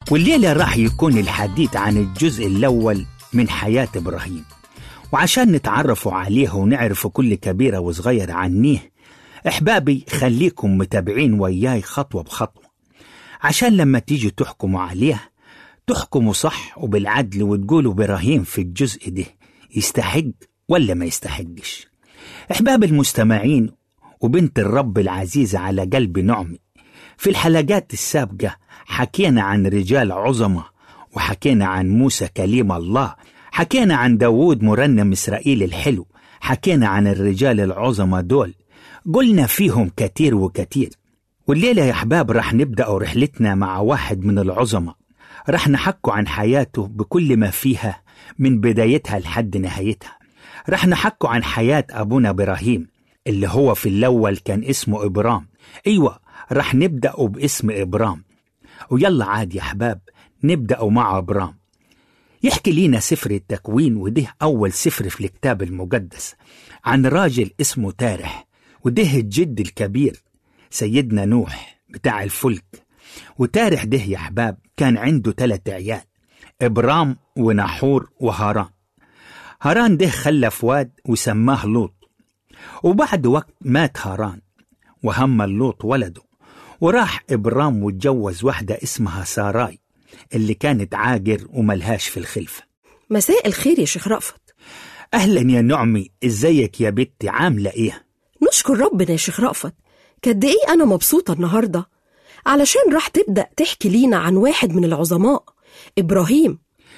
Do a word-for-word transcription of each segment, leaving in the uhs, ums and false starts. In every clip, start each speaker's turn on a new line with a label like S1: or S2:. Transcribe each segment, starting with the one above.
S1: والليلة راح يكون الحديث عن الجزء الأول من حياة إبراهيم، وعشان نتعرفوا عليه ونعرفوا كل كبيرة وصغير عنيه أحبابي خليكم متابعين وياي خطوة بخطوة، عشان لما تيجي تحكموا عليه تحكموا صح وبالعدل وتقولوا إبراهيم في الجزء ده يستحق ولا ما يستحقش. أحباب المستمعين وبنت الرب العزيزة على قلب نعمي، في الحلقات السابقة حكينا عن رجال عظمة، وحكينا عن موسى كليم الله، حكينا عن داود مرنم إسرائيل الحلو، حكينا عن الرجال العظمة دول، قلنا فيهم كتير وكتير. والليلة يا أحباب رح نبدأ رحلتنا مع واحد من العظمة، رح نحكوا عن حياته بكل ما فيها من بدايتها لحد نهايتها. رح نحكوا عن حياة أبونا إبراهيم اللي هو في الأول كان اسمه إبرام. أيوة رح نبدأ باسم إبرام، ويلا عاد يا أحباب نبدأ مع إبرام. يحكي لينا سفر التكوين، وده أول سفر في الكتاب المقدس، عن راجل اسمه تارح، وده الجد الكبير سيدنا نوح بتاع الفلك. وتارح ده يا أحباب كان عنده ثلاثة عيال، إبرام ونحور وهاران. هاران ده خلف واد وسماه لوط، وبعد وقت مات هاران وهم لوط ولده، وراح إبرام واتجوز واحدة اسمها ساراي اللي كانت عاجر وملهاش في الخلفة.
S2: مساء الخير يا شيخ رأفت.
S1: أهلا يا نعمي، إزيك يا بنتي، عاملة إيه؟
S2: نشكر ربنا يا شيخ رأفت. قد إيه أنا مبسوطة النهاردة علشان راح تبدأ تحكي لينا عن واحد من العظماء، إبراهيم.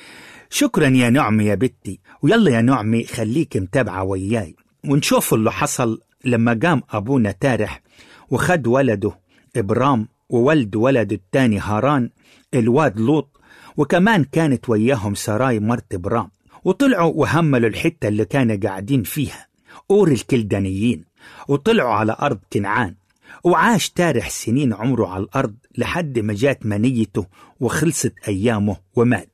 S1: شكرا يا نعمي يا بنتي، ويلا يا نعمي خليك متابعة وياي ونشوف اللي حصل لما قام أبونا تارح وخد ولده إبرام وولد ولده التاني هاران الواد لوط، وكمان كانت وياهم سراي مرت إبرام، وطلعوا وهملوا الحتة اللي كانوا قاعدين فيها أور الكلدانيين، وطلعوا على أرض كنعان. وعاش تارح سنين عمره على الأرض لحد ما جات منيته وخلصت أيامه ومات.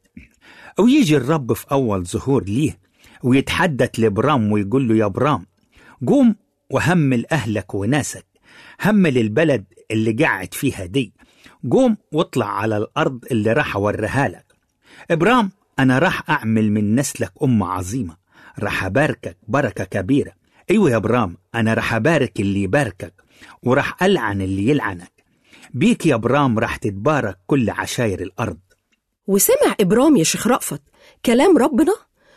S1: ويجي الرب في أول ظهور ليه ويتحدث لإبرام ويقول له يا إبرام قوم وهمل أهلك وناسك، همل البلد اللي قاعد فيها دي، قوم واطلع على الأرض اللي راح أوريها لك. إبرام أنا راح أعمل من نسلك أمة عظيمة، راح أباركك بركة كبيرة. أيوة يا إبرام أنا راح أبارك اللي يباركك وراح ألعن اللي يلعنك، بيك يا إبرام راح تتبارك كل عشاير الأرض.
S2: وسمع إبرام يا شيخ رأفت كلام ربنا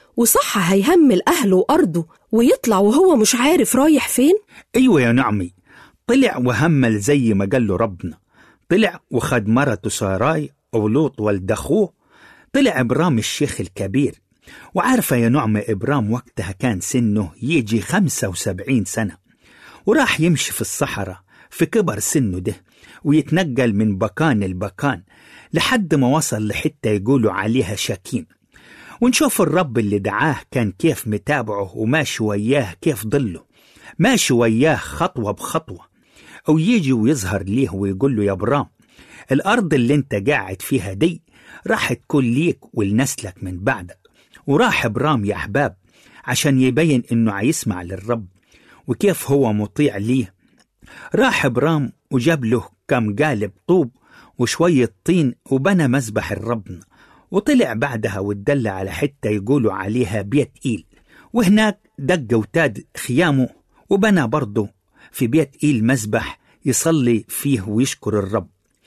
S2: وصح هيهمل أهله وأرضه ويطلع وهو مش عارف رايح فين؟
S1: أيوة يا نعمي، طلع وهمل زي ما قال له ربنا، طلع وخد مرته ساراي ولوط ولد أخوه. طلع إبرام الشيخ الكبير، وعارفة يا نعمة إبرام وقتها كان سنه يجي خمسة وسبعين سنة، وراح يمشي في الصحراء في كبر سنه ده ويتنقل من بكان لبكان لحد ما وصل لحتة يقولوا عليها شكيم. ونشوف الرب اللي دعاه كان كيف متابعه وماشي وياه، كيف ضله ماشي وياه خطوة بخطوة، أو يجي ويظهر ليه ويقول له يا إبرام الأرض اللي انت قاعد فيها دي راح تكون ليك ولنسلك من بعدك. وراح إبرام يا أحباب عشان يبين إنه عيسمع للرب وكيف هو مطيع ليه. راح إبرام وجاب له كم قالب طوب وشوية طين وبنى مذبح الربنا، وطلع بعدها واتدلى على حتة يقولوا عليها بيت إيل، وهناك دق وتاد خيامه وبنى برضه في بيت إيل مذبح يصلي فيه ويشكر الرب.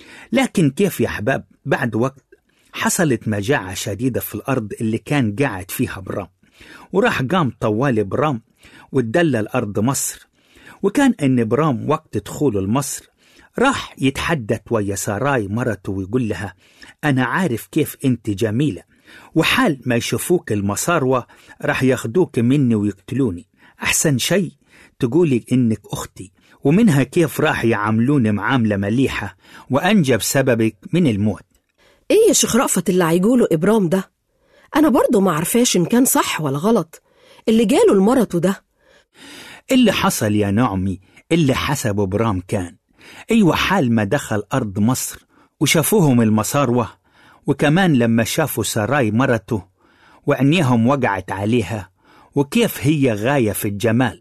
S1: لكن كيف يا أحباب بعد وقت حصلت مجاعة شديدة في الأرض اللي كان قاعد فيها إبرام، وراح قام طوال إبرام واتدلى الأرض مصر. وكان إن إبرام وقت دخوله لمصر راح يتحدث ويا ساراي مرته ويقول لها أنا عارف كيف أنت جميلة، وحال ما يشوفوك المصاروة راح ياخدوك مني ويقتلوني، أحسن شيء تقولي إنك أختي. ومنها كيف راح يعاملوني معاملة مليحة وأنجب سببك من الموت.
S2: إيه يا شيخ رأفت اللي هيقوله إبرام ده؟ أنا برضو ما عرفاش إن كان صح ولا غلط اللي جاله المرته ده.
S1: اللي حصل يا نعمي اللي حسب إبرام كان أيوة، حال ما دخل أرض مصر وشافوهم المصاروة، وكمان لما شافوا ساراي مرته وعينيهم وقعت عليها وكيف هي غاية في الجمال،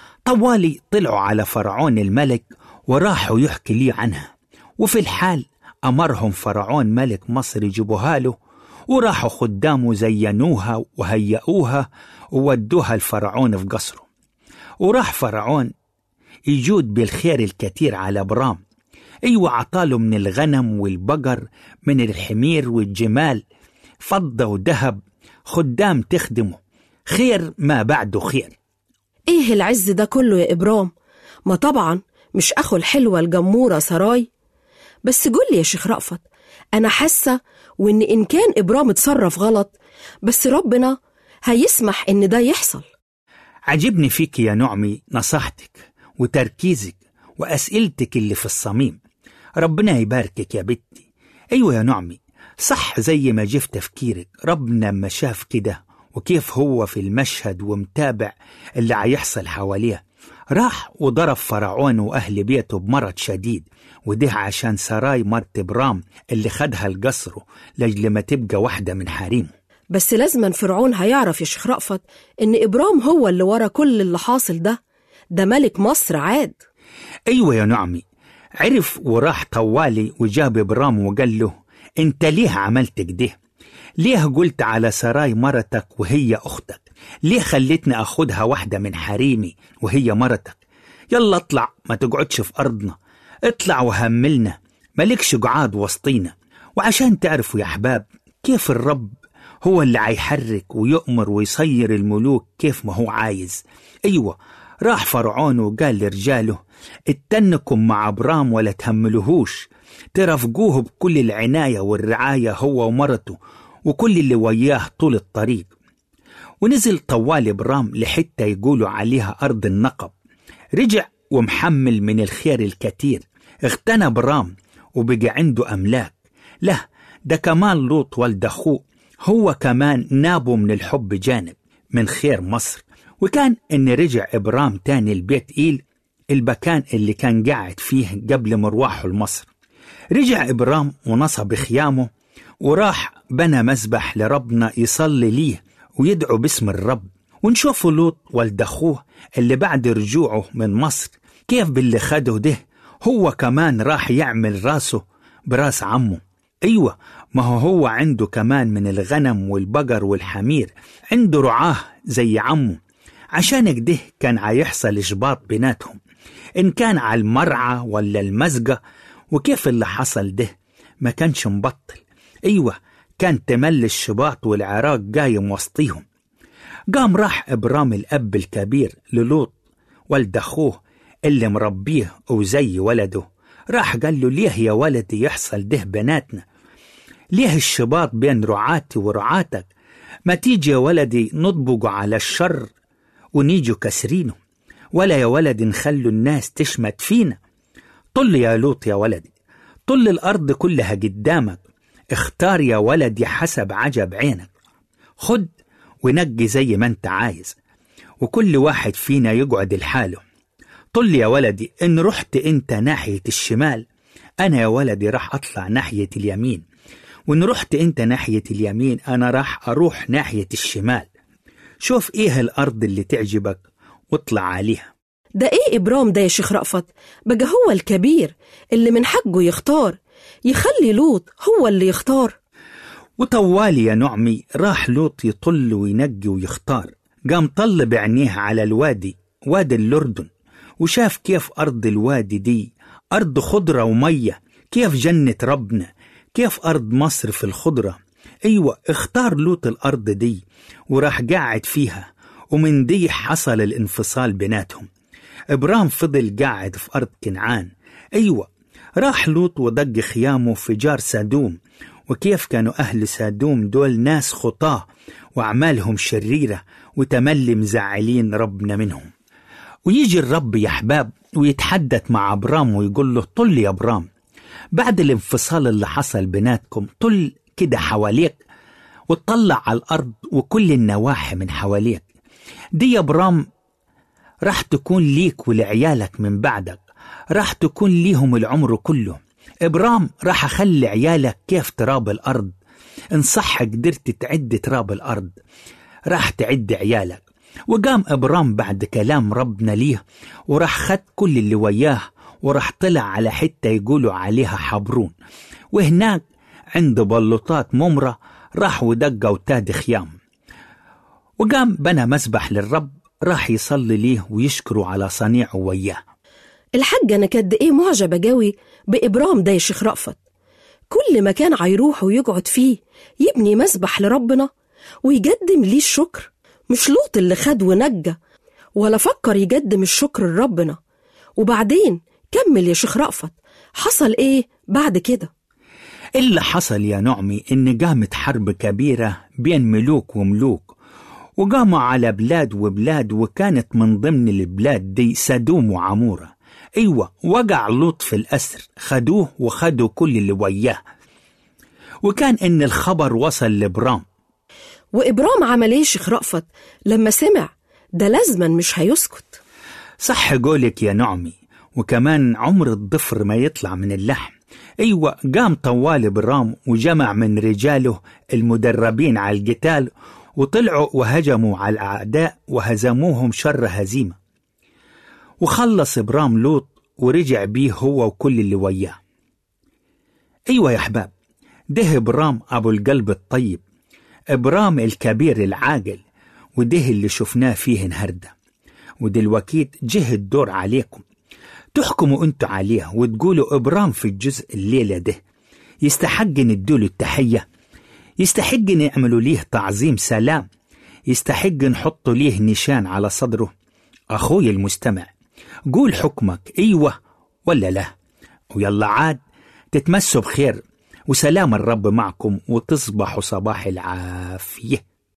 S1: طوالي طلعوا على فرعون الملك وراحوا يحكي لي عنها. وفي الحال أمرهم فرعون ملك مصر يجيبوها له، وراحوا خدامه زينوها وهيئوها وودوها الفرعون في قصره. وراح فرعون يجود بالخير الكثير على إبرام، أيوة عطاله من الغنم والبقر، من الحمير والجمال، فضة وذهب، خدام تخدمه، خير ما بعده خير.
S2: إيه العز ده كله يا إبرام؟ ما طبعا مش أخو الحلوة الجمورة سراي. بس قول لي يا شيخ رأفت، أنا حاسة وإن إن كان إبرام اتصرف غلط بس ربنا هيسمح إن ده يحصل.
S1: عجبني فيك يا نعمي نصيحتك وتركيزك وأسئلتك اللي في الصميم، ربنا يباركك يا بنتي. أيوة يا نعمي، صح زي ما جف تفكيرك. ربنا ما شاف كده وكيف هو في المشهد ومتابع اللي عيحصل حواليه، راح وضرب فرعون وأهل بيته بمرض شديد، وده عشان سراي مرت إبرام اللي خدها القصر لجل ما تبقى واحدة من حريمه.
S2: بس لازما فرعون هيعرف يا شيخ رأفت إن إبرام هو اللي ورا كل اللي حاصل ده، ده ملك مصر عاد.
S1: أيوة يا نعمي، عرف وراح طوالي وجاب إبرام وقال له: انت ليه عملت كده؟ ليه قلت على سراي مرتك وهي أختك؟ ليه خليتني أخدها واحدة من حريمي وهي مرتك؟ يلا اطلع، ما تقعدش في أرضنا، اطلع وهملنا، مالكش قعاد وسطينا. وعشان تعرفوا يا أحباب كيف الرب هو اللي عيحرك ويؤمر ويصير الملوك كيف ما هو عايز. أيوة، راح فرعون وقال لرجاله: اتنكم مع إبرام ولا تهملوهوش، ترافقوه بكل العناية والرعاية هو ومرته وكل اللي وياه طول الطريق. ونزل طوال إبرام لحتة يقولوا عليها أرض النقب، رجع ومحمل من الخير الكثير، اغتنى إبرام وبقى عنده أملاك. له ده كمان لوط والد أخوه هو كمان نابه من الحب جانب من خير مصر. وكان إن رجع إبرام تاني البيت إيل، المكان اللي كان قاعد فيه قبل مروحه لمصر. رجع إبرام ونصب خيامه وراح بنى مذبح لربنا يصلي ليه ويدعو باسم الرب. ونشوف لوط والد أخوه اللي بعد رجوعه من مصر كيف باللي خده ده هو كمان راح يعمل راسه براس عمه. أيوة، ما هو هو عنده كمان من الغنم والبقر والحمير، عنده رعاه زي عمه. عشان كده كان عيحصل إشباط بيناتهم، إن كان على المرعى ولا المزقة. وكيف اللي حصل ده ما كانش مبطل. أيوة، كان تمل الشباط والعراق قايم وسطيهم. قام راح إبرام الأب الكبير للوط والد أخوه اللي مربيه وزي ولده، راح قال له: ليه يا ولدي يحصل ده بناتنا؟ ليه الشباط بين رعاتي ورعاتك؟ ما تيجي يا ولدي نطبقوا على الشر ونيجوا كسرينه، ولا يا ولدي نخلوا الناس تشمت فينا. طل يا لوط يا ولدي، طل الأرض كلها قدامك، اختار يا ولدي حسب عجب عينك، خد ونقي زي ما انت عايز، وكل واحد فينا يقعد لحاله. طل يا ولدي، إن رحت انت ناحية الشمال أنا يا ولدي راح أطلع ناحية اليمين، وإن رحت انت ناحية اليمين أنا راح أروح ناحية الشمال. شوف إيه الأرض اللي تعجبك واطلع عليها.
S2: ده إيه إبرام ده يا شيخ رأفت؟ بقى هو الكبير اللي من حقه يختار، يخلي لوط هو اللي يختار.
S1: وطوالي يا نعمي راح لوط يطل وينقي ويختار. قام طل بعينيه على الوادي، وادي الأردن، وشاف كيف أرض الوادي دي أرض خضرة ومية، كيف جنة ربنا، كيف أرض مصر في الخضرة. أيوة، اختار لوط الأرض دي وراح قاعد فيها، ومن دي حصل الانفصال بيناتهم. إبرام فضل قاعد في أرض كنعان. أيوة، راح لوط ودق خيامه في جار سادوم، وكيف كانوا أهل سادوم دول ناس خطاة وأعمالهم شريرة وتملي مزعلين ربنا منهم. ويجي الرب يا أحباب ويتحدث مع إبرام ويقول له: طل يا إبرام، بعد الانفصال اللي حصل بيناتكم طل كده حواليك وتطلع على الأرض وكل النواحي من حواليك. دي يا إبرام راح تكون ليك ولعيالك من بعدك، راح تكون ليهم العمر كله. إبرام راح أخلي عيالك كيف تراب الأرض، إن صح قدرت تعد تراب الأرض راح تعد عيالك. وقام إبرام بعد كلام ربنا ليه وراح خد كل اللي وياه وراح طلع على حتة يقولوا عليها حبرون. وهناك عند بلوطات ممرة راح ودق وتاد خيام، وقام بنى مسبح للرب، راح يصلي ليه ويشكره على صنيعه وياه.
S2: الحاج أنا قد إيه معجبة قوي بإبرام ده يا شيخ رأفت. كل مكان هيروح ويقعد فيه يبني مسبح لربنا ويقدم ليه الشكر. مش لوط اللي خد ونجى ولا فكر يقدم الشكر لربنا. وبعدين كمل يا شيخ رأفت، حصل إيه بعد كده؟
S1: اللي حصل يا نعمي إن قامت حرب كبيرة بين ملوك وملوك، وقاموا على بلاد وبلاد، وكانت من ضمن البلاد دي سدوم وعمورة. أيوة، وقع لوط في الأسر، خدوه وخدوا كل اللي وياه. وكان إن الخبر وصل لإبرام.
S2: وإبرام عمل إيه شيخ رأفت لما سمع؟ ده لازما مش هيسكت.
S1: صح قولك يا نعمي، وكمان عمر الضفر ما يطلع من اللحم. أيوة، قام طوال إبرام وجمع من رجاله المدربين على القتال، وطلعوا وهجموا على الأعداء وهزموهم شر هزيمة. وخلص إبرام لوط ورجع بيه هو وكل اللي وياه. أيوة يا أحباب، ده إبرام أبو القلب الطيب، إبرام الكبير العاقل، وده اللي شفناه فيه النهارده. ودلوقتي جه الدور عليكم تحكموا انتوا عليه وتقولوا إبرام في الجزء الليلة ده يستحق ندوله التحية، يستحق نعملوا ليه تعظيم سلام، يستحق نحطوا ليه نشان على صدره. أخوي المستمع، قول حكمك أيوة ولا لا، ويلا عاد تتمسوا بخير، وسلام الرب معكم، وتصبحوا صباح العافية.